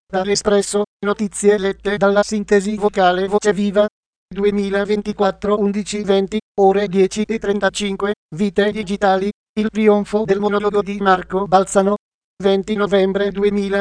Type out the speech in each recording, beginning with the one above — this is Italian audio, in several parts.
Dall'Espresso, notizie lette dalla sintesi vocale Voce Viva. 2024 11:20, ore 10:35, vite digitali, il trionfo del monologo di Marco Balzano. 20 novembre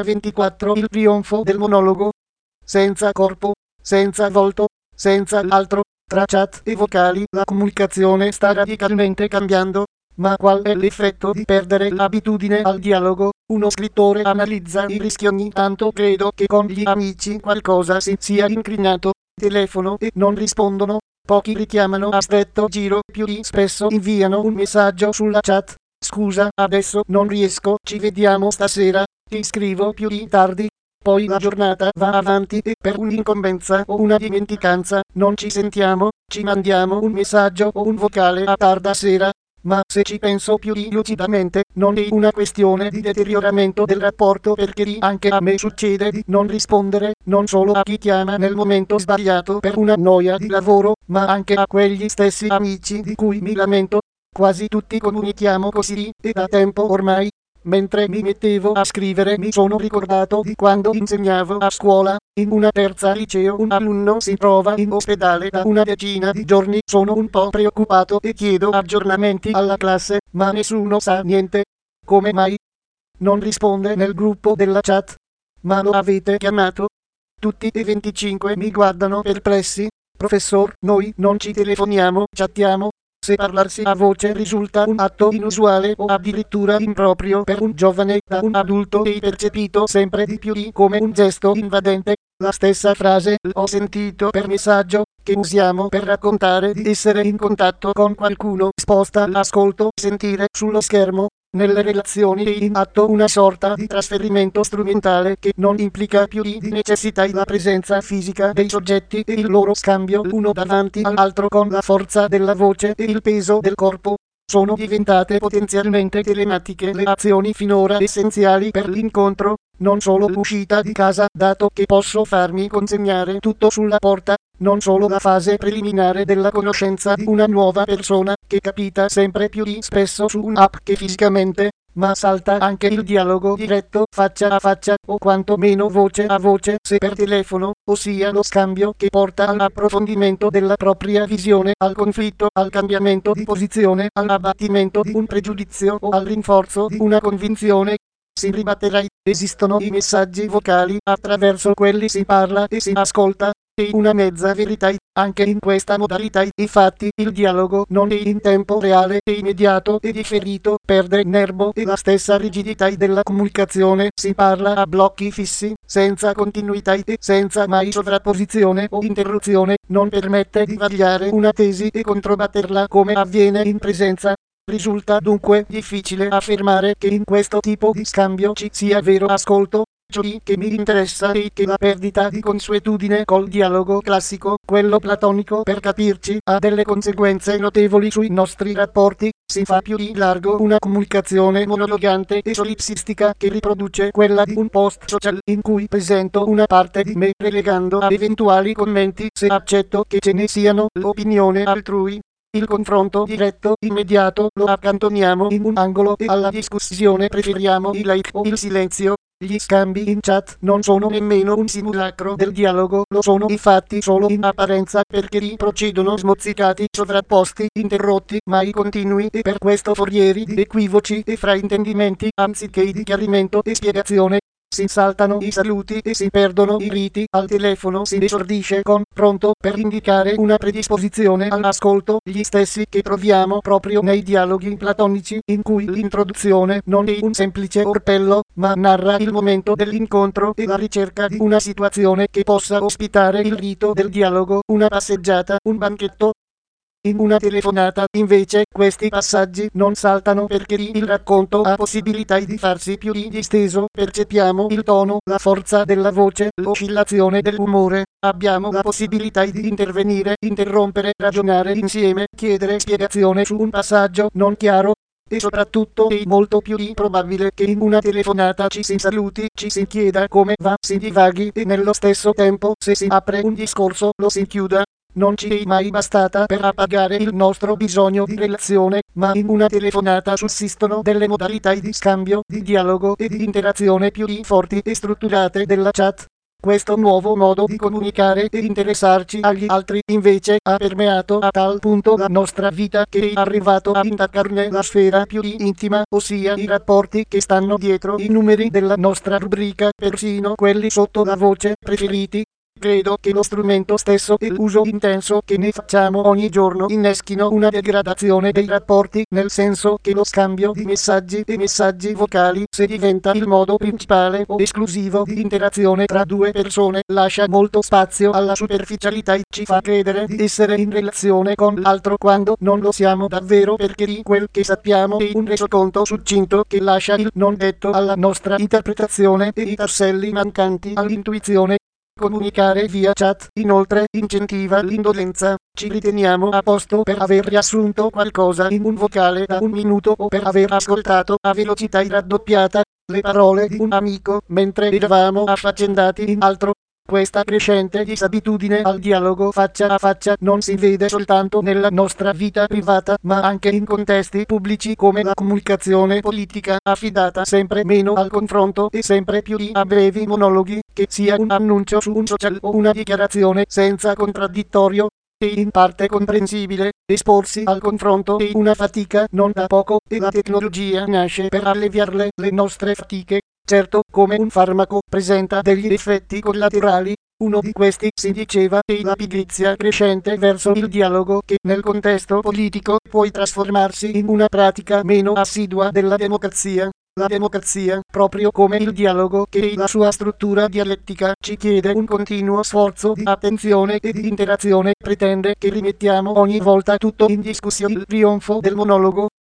2024 il trionfo del monologo. Senza corpo, senza volto, senza altro, tra chat e vocali la comunicazione sta radicalmente cambiando. Ma qual è l'effetto di perdere l'abitudine al dialogo? Uno scrittore analizza i rischi ogni tanto. Credo che con gli amici qualcosa si sia incrinato. Telefono e non rispondono. Pochi richiamano a stretto giro, più di spesso inviano un messaggio sulla chat. Scusa, adesso non riesco, ci vediamo stasera, ti scrivo più di tardi. Poi la giornata va avanti e per un'incombenza o una dimenticanza non ci sentiamo, ci mandiamo un messaggio o un vocale a tarda sera. Ma se ci penso più lucidamente, non è una questione di deterioramento del rapporto, perché anche a me succede di non rispondere, non solo a chi chiama nel momento sbagliato per una noia di lavoro, ma anche a quegli stessi amici di cui mi lamento. Quasi tutti comunichiamo così, e da tempo ormai. Mentre mi mettevo a scrivere mi sono ricordato di quando insegnavo a scuola. In una terza liceo un alunno si trova in ospedale da una decina di giorni. Sono un po' preoccupato e chiedo aggiornamenti alla classe, ma nessuno sa niente. Come mai? Non risponde nel gruppo della chat. Ma lo avete chiamato? Tutti e 25 mi guardano perplessi. Professor, noi non ci telefoniamo, chattiamo. Se parlarsi a voce risulta un atto inusuale o addirittura improprio per un giovane, da un adulto è percepito sempre di più come un gesto invadente. La stessa frase l'ho sentito per messaggio, che usiamo per raccontare di essere in contatto con qualcuno, sposta l'ascolto sentire sullo schermo. Nelle relazioni è in atto una sorta di trasferimento strumentale che non implica più di necessità la presenza fisica dei soggetti e il loro scambio l'uno davanti all'altro con la forza della voce e il peso del corpo. Sono diventate potenzialmente telematiche le azioni finora essenziali per l'incontro, non solo l'uscita di casa, dato che posso farmi consegnare tutto sulla porta, non solo la fase preliminare della conoscenza di una nuova persona, che capita sempre più di spesso su un'app che fisicamente, ma salta anche il dialogo diretto, faccia a faccia, o quanto meno voce a voce se per telefono, ossia lo scambio che porta all'approfondimento della propria visione, al conflitto, al cambiamento di posizione, all'abbattimento di un pregiudizio o al rinforzo di una convinzione. Si ribatterà. Esistono i messaggi vocali, attraverso quelli si parla e si ascolta. È una mezza verità. Anche in questa modalità, infatti, il dialogo non è in tempo reale, è immediato e differito, perde nervo e la stessa rigidità della comunicazione. Si parla a blocchi fissi, senza continuità e senza mai sovrapposizione o interruzione. Non permette di vagliare una tesi e controbatterla come avviene in presenza. Risulta dunque difficile affermare che in questo tipo di scambio ci sia vero ascolto. Ciò che mi interessa è che la perdita di consuetudine col dialogo classico, quello platonico per capirci, ha delle conseguenze notevoli sui nostri rapporti. Si fa più di largo una comunicazione monologante e solipsistica che riproduce quella di un post social in cui presento una parte di me relegando a eventuali commenti, se accetto che ce ne siano, l'opinione altrui. Il confronto diretto, immediato, lo accantoniamo in un angolo e alla discussione preferiamo i like o il silenzio. Gli scambi in chat non sono nemmeno un simulacro del dialogo, lo sono infatti solo in apparenza, perché procedono smozzicati, sovrapposti, interrotti, mai continui e per questo forieri di equivoci e fraintendimenti, anziché di chiarimento e spiegazione. Si saltano i saluti e si perdono i riti. Al telefono si esordisce con "pronto" per indicare una predisposizione all'ascolto, gli stessi che troviamo proprio nei dialoghi platonici, in cui l'introduzione non è un semplice orpello, ma narra il momento dell'incontro e la ricerca di una situazione che possa ospitare il rito del dialogo, una passeggiata, un banchetto. In una telefonata, invece, questi passaggi non saltano perché il racconto ha possibilità di farsi più disteso, percepiamo il tono, la forza della voce, l'oscillazione dell'umore, abbiamo la possibilità di intervenire, interrompere, ragionare insieme, chiedere spiegazione su un passaggio non chiaro. E soprattutto è molto più probabile che in una telefonata ci si saluti, ci si chieda come va, si divaghi e nello stesso tempo, se si apre un discorso, lo si chiuda. non ci è mai bastata per appagare il nostro bisogno di relazione, ma in una telefonata sussistono delle modalità di scambio, di dialogo e di interazione più forti e strutturate della chat. Questo nuovo modo di comunicare e interessarci agli altri, invece, ha permeato a tal punto la nostra vita che è arrivato a intaccarne la sfera più intima, ossia i rapporti che stanno dietro i numeri della nostra rubrica, persino quelli sotto la voce preferiti. Credo che lo strumento stesso e l'uso intenso che ne facciamo ogni giorno inneschino una degradazione dei rapporti, nel senso che lo scambio di messaggi e messaggi vocali, se diventa il modo principale o esclusivo di interazione tra due persone, lascia molto spazio alla superficialità e ci fa credere di essere in relazione con l'altro quando non lo siamo davvero, perché di quel che sappiamo è un resoconto succinto che lascia il non detto alla nostra interpretazione e i tasselli mancanti all'intuizione. Comunicare via chat, inoltre, incentiva l'indolenza. Ci riteniamo a posto per aver riassunto qualcosa in un vocale da un minuto o per aver ascoltato a velocità raddoppiata le parole di un amico mentre eravamo affaccendati in altro. Questa crescente disabitudine al dialogo faccia a faccia non si vede soltanto nella nostra vita privata, ma anche in contesti pubblici come la comunicazione politica, affidata sempre meno al confronto e sempre più a brevi monologhi, che sia un annuncio su un social o una dichiarazione senza contraddittorio. È in parte comprensibile, esporsi al confronto è una fatica non da poco, e la tecnologia nasce per alleviarle le nostre fatiche. Certo, come un farmaco presenta degli effetti collaterali, uno di questi, si diceva, è la pigrizia crescente verso il dialogo che nel contesto politico può trasformarsi in una pratica meno assidua della democrazia. La democrazia, proprio come il dialogo che è la sua struttura dialettica, ci chiede un continuo sforzo di attenzione e di interazione, pretende che rimettiamo ogni volta tutto in discussione. Il trionfo del monologo,